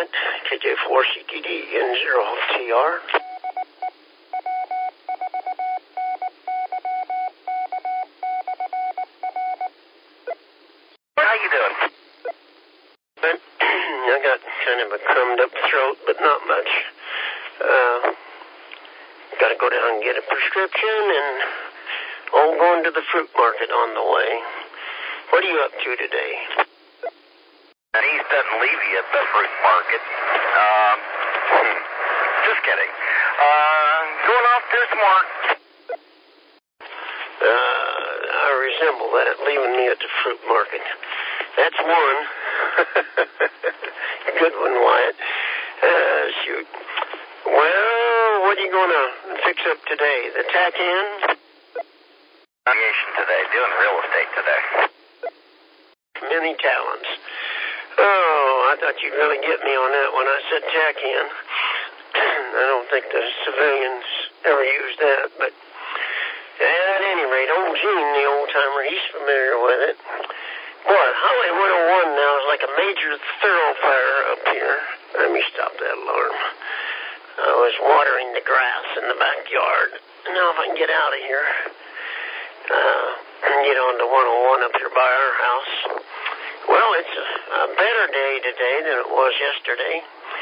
KJ4CTD N0TR. How you doing? I got kind of a crumbed up throat, but not much. Got to go down and get a prescription, and going to the fruit market on the way. What are you up to today? He doesn't leave you at the fruit market. Just kidding. Going off to smart. I resemble that, leaving me at the fruit market. That's one. Good one, Wyatt. Shoot. Well, what are you going to fix up today? The tack in? Aviation today, doing real estate today. Many talents. Oh, I thought you'd really get me on that when I said tack in. I don't think the civilians ever use that, but at any rate, old Gene, the old-timer, he's familiar with it. Boy, Highway 101 now is like a major thoroughfare up here. Let me stop that alarm. I was watering the grass in the backyard. Now if I can get out of here and get on to 101 up here by our house. Well, it's a better day today than it was yesterday.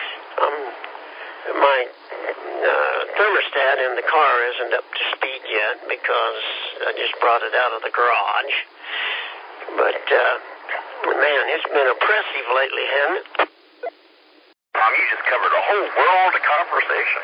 My thermostat in the car isn't up to speed yet because I just brought it out of the garage. But, man, it's been oppressive lately, hasn't it? Tom, you just covered a whole world of conversation.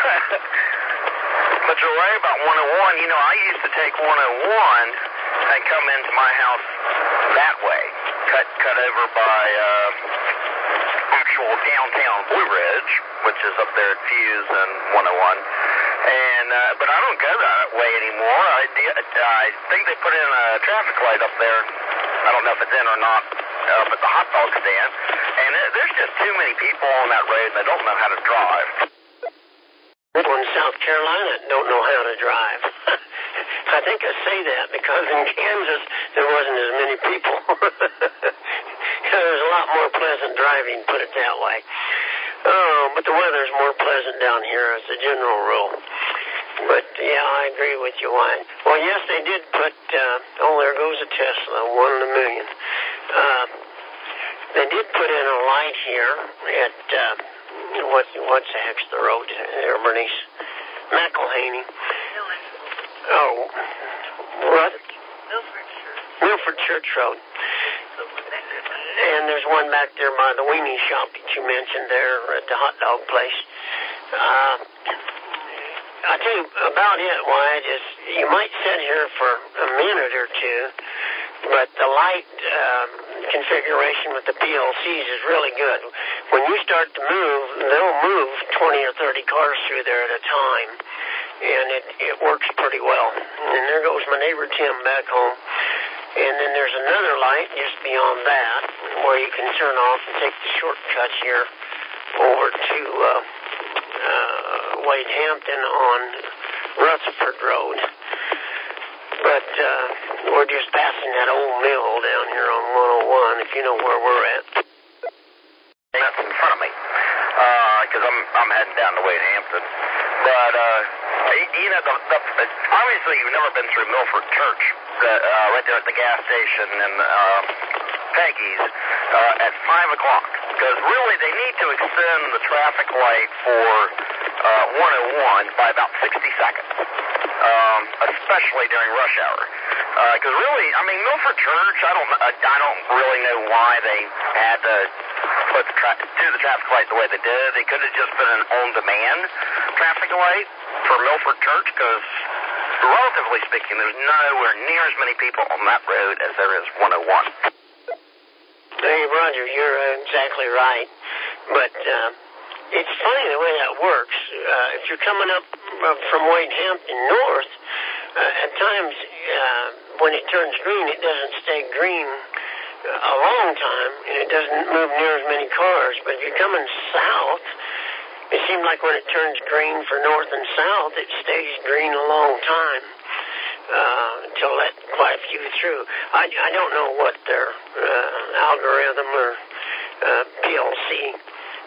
But you're right about 101. You know, I used to take 101 and come into my house that way. Cut over by actual downtown Blue Ridge, which is up there at Fuse and 101. And but I don't go that way anymore. I think they put in a traffic light up there. I don't know if it's in or not up at the hot dog stand. And there's just too many people on that road and they don't know how to drive. People in South Carolina don't know how to drive. I think I say that because in Kansas there wasn't as many people. There's a lot more pleasant driving, put it that way. Oh, but the weather's more pleasant down here as a general rule. But, yeah, I agree with you, Wyatt. Well, yes, they did put, there goes a Tesla, 1 in a million. They did put in a light here at, what's the heck's the road there, Bernice? McElhaney. Oh, what? Milford Church Road. And there's one back there by the weenie shop that you mentioned there at the hot dog place. I'll tell you about it, Wyatt, is you might sit here for a minute or two, but the light configuration with the PLCs is really good. When you start to move, they'll move 20 or 30 cars through there at a time, and it works pretty well. And there goes my neighbor Tim back home. And then there's another light just beyond that where you can turn off and take the shortcut here over to Wade Hampton on Rutherford Road. But we're just passing that old mill down here on 101, if you know where we're at. That's in front of me, because I'm heading down to Wade Hampton. But, you know, obviously you've never been through Milford Church, right there at the gas station and Peggy's at 5 o'clock. Because really they need to extend the traffic light for 101 by about 60 seconds, especially during rush hour. Because really, I mean, Milford Church, I don't really know why they had to do the traffic light the way they did. They could have just been an on-demand traffic light for Milford Church, because relatively speaking, there's nowhere near as many people on that road as there is 101. Hey, Roger, you're exactly right. But it's funny the way that works. If you're coming up from Wade Hampton north, at times when it turns green, it doesn't stay green a long time, and it doesn't move near as many cars. But if you're coming south, it seems like when it turns green for north and south, it stays green a long time to let quite a few through. I don't know what their algorithm or PLC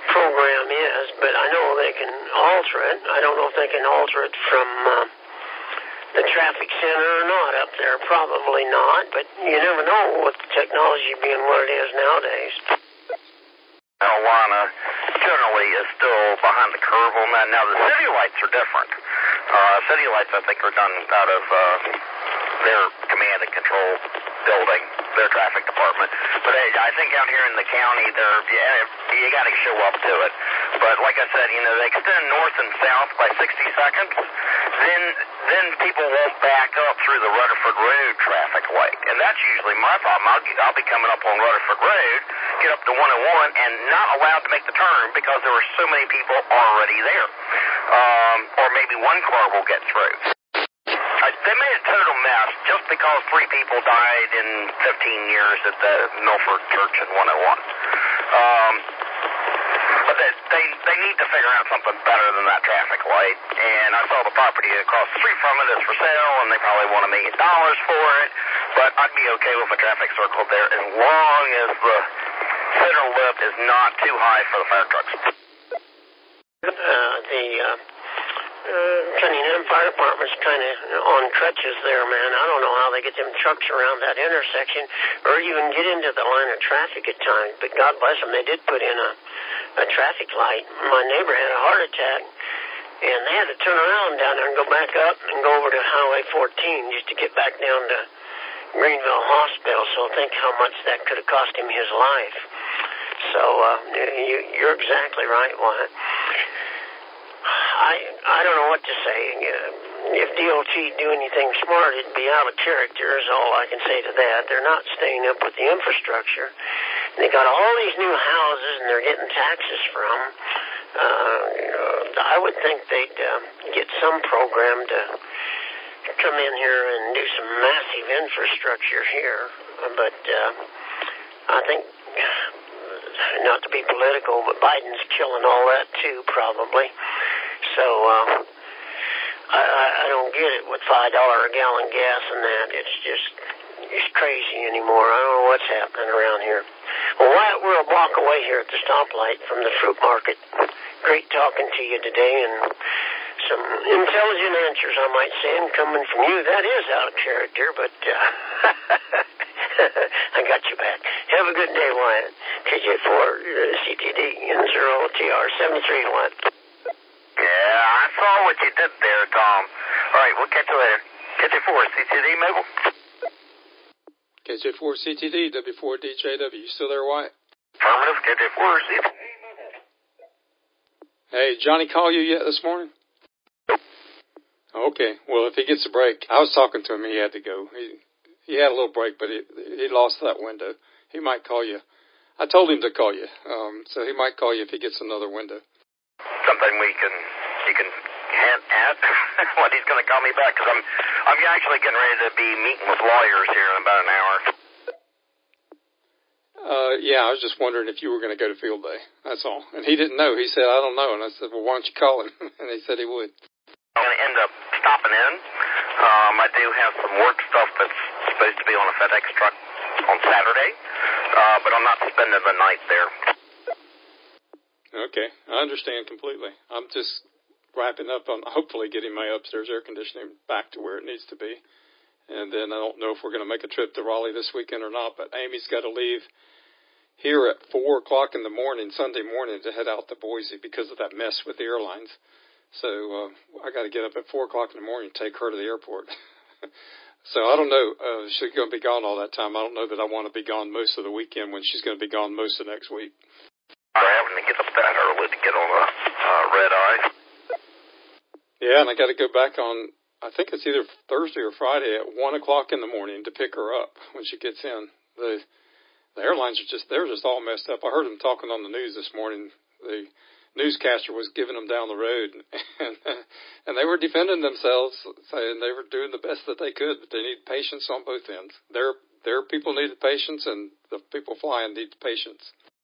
program is, but I know they can alter it. I don't know if they can alter it from the traffic center or not up there. Probably not, but you never know with the technology being what it is nowadays. Marijuana generally is still behind the curve on that. Now, the city lights are different. City lights, I think, are done out of their command and control building, their traffic department. But I think out here in the county, you got to show up to it. But like I said, they extend north and south by 60 seconds. Then people won't back up through the Rutherford Road traffic light. And that's usually my problem. I'll be coming up on Rutherford Road, get up to 101, and not allowed to make the turn because there were so many people already there. Or maybe one car will get through. They made a total mess just because 3 people died in 15 years at the Milford Church in 101. But they need to figure out something better than that traffic light. And I saw the property across the street from it is for sale, and they probably want $1 million for it. But I'd be okay with a traffic circle there as long as the center lip is not too high for the fire trucks. Cunningham Fire Department's kind of on crutches there, man. I don't know how they get them trucks around that intersection or even get into the line of traffic at times. But God bless them, they did put in a traffic light. My neighbor had a heart attack, and they had to turn around down there and go back up and go over to Highway 14 just to get back down to Greenville Hospital. So think how much that could have cost him his life. So you're exactly right, Wyatt. I don't know what to say. If DOT do anything smart, it'd be out of character is all I can say to that. They're not staying up with the infrastructure. They got all these new houses, and they're getting taxes from. I would think they'd get some program to come in here and do some massive infrastructure here. But I think, not to be political, but Biden's killing all that too, probably. So I don't get it with $5 a gallon gas and that. It's crazy anymore. I don't know what's happening around here. Well, Wyatt, we're a block away here at the stoplight from the fruit market. Great talking to you today, and some intelligent answers, I might say, and coming from you. That is out of character, but I got you back. Have a good day, Wyatt. KJ4 CTD N0TR 73 Wyatt. Yeah, I saw what you did there, Tom. All right, we'll catch you later. KJ4 CTD, Mabel. KJ4 CTD, W4DJW. You still there, Wyatt? Affirmative, KJ4 CTD. Hey, Johnny call you yet this morning? Okay, well, if he gets a break, I was talking to him, he had to go. He had a little break, but he lost that window. He might call you. I told him to call you, so he might call you if he gets another window. Something you can hint at when he's going to call me back, because I'm actually getting ready to be meeting with lawyers here in about an hour. Yeah, I was just wondering if you were going to go to field day. That's all. And he didn't know. He said, I don't know. And I said, well, why don't you call him? And he said he would. I'm going to end up stopping in. I do have some work stuff that's supposed to be on a FedEx truck on Saturday, but I'm not spending the night there. Okay, I understand completely. I'm just wrapping up on hopefully getting my upstairs air conditioning back to where it needs to be. And then I don't know if we're going to make a trip to Raleigh this weekend or not, but Amy's got to leave here at 4 o'clock in the morning, Sunday morning, to head out to Boise because of that mess with the airlines. So I got to get up at 4 o'clock in the morning and take her to the airport. So I don't know. She's going to be gone all that time. I don't know that I want to be gone most of the weekend when she's going to be gone most of next week. I'm having to get up that early to get on a red eye. Yeah, and I got to go back on, I think it's either Thursday or Friday at 1 o'clock in the morning to pick her up when she gets in. The airlines they're just all messed up. I heard them talking on the news this morning. The newscaster was giving them down the road, and they were defending themselves, saying they were doing the best that they could, but they need patience on both ends. Their people needed patience, and the people flying need patience.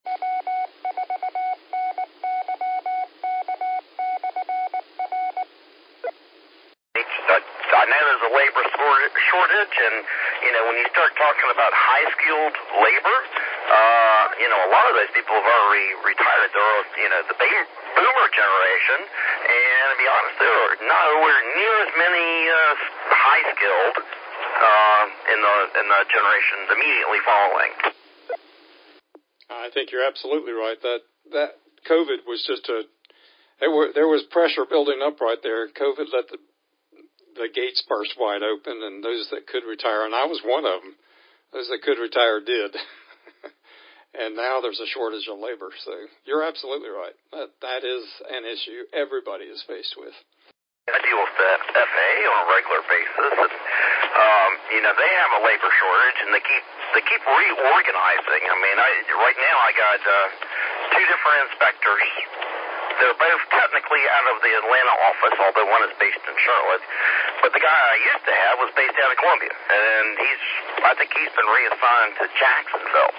I know there's a labor shortage, and when you start talking about high-skilled labor, A lot of those people have already retired. They're, the baby boomer generation, and to be honest, there are nowhere near as many high-skilled in the generations immediately following. I think you're absolutely right. That COVID was just there was pressure building up right there. COVID let the gates burst wide open, and those that could retire, and I was one of them, those that could retire did. And now there's a shortage of labor. So you're absolutely right. That is an issue everybody is faced with. I deal with the FA on a regular basis, and they have a labor shortage, and they keep reorganizing. I mean, right now I got two different inspectors. They're both technically out of the Atlanta office, although one is based in Charlotte. But the guy I used to have was based out of Columbia, and I think he's been reassigned to Jacksonville.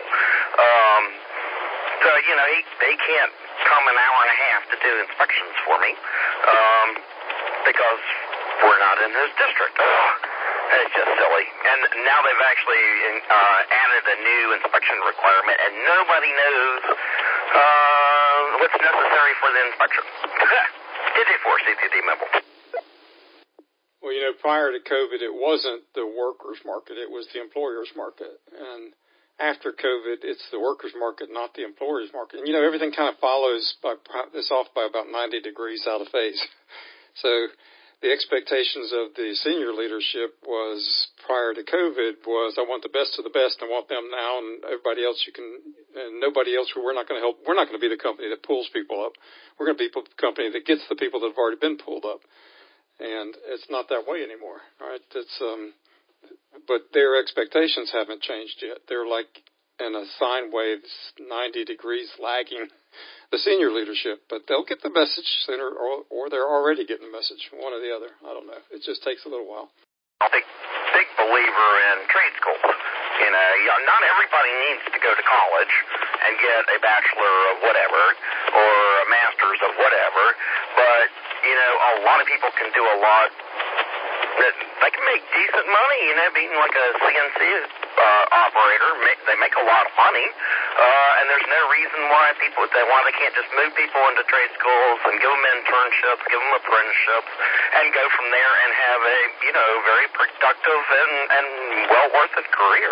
So he can't come an hour and a half to do inspections for me because we're not in his district. It's just silly. And now they've actually added a new inspection requirement, and nobody knows what's necessary for the inspection. DJ4 CTD member. Well, prior to COVID, it wasn't the workers' market. It was the employers' market. And after COVID, it's the workers' market, not the employers' market. And, everything kind of follows this off by about 90 degrees out of phase. So the expectations of the senior leadership was prior to COVID was I want the best of the best and I want them now, and everybody else and nobody else, we're not going to help. We're not going to be the company that pulls people up. We're going to be the company that gets the people that have already been pulled up. And it's not that way anymore. All right. But their expectations haven't changed yet. They're like in a sine wave, 90 degrees lagging the senior leadership, but they'll get the message sooner, or they're already getting the message, one or the other. I don't know. It just takes a little while. I'm a big believer in trade schools. Not everybody needs to go to college and get a bachelor of whatever or a master's of whatever, but, a lot of people can do a lot. They can make decent money, being like a CNC operator. They make a lot of money, and there's no reason why they can't just move people into trade schools and give them internships, give them apprenticeships, and go from there and have a, very productive and well worth it career.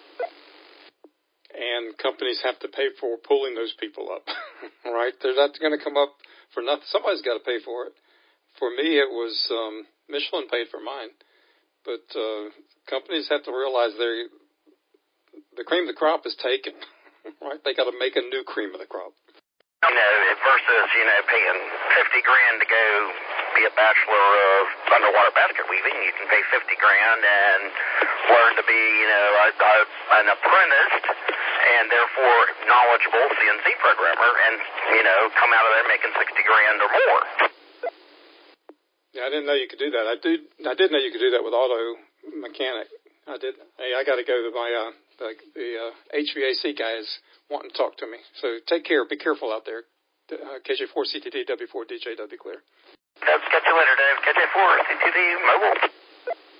And companies have to pay for pulling those people up, right? They're not going to come up for nothing. Somebody's got to pay for it. For me, it was Michelin paid for mine. But companies have to realize the cream of the crop is taken, right? They got to make a new cream of the crop. Versus, paying $50,000 to go be a bachelor of underwater basket weaving. You can pay $50,000 and learn to be, an apprentice and therefore knowledgeable CNC programmer and, come out of there making $60,000 or more. Yeah, I didn't know you could do that. I did know you could do that with auto mechanic. I did. Hey, I got to go to my the HVAC guys wanting to talk to me. So take care. Be careful out there. KJ4 CTD W4 DJ W clear. Catch you later, Dave. KJ4 CTD mobile.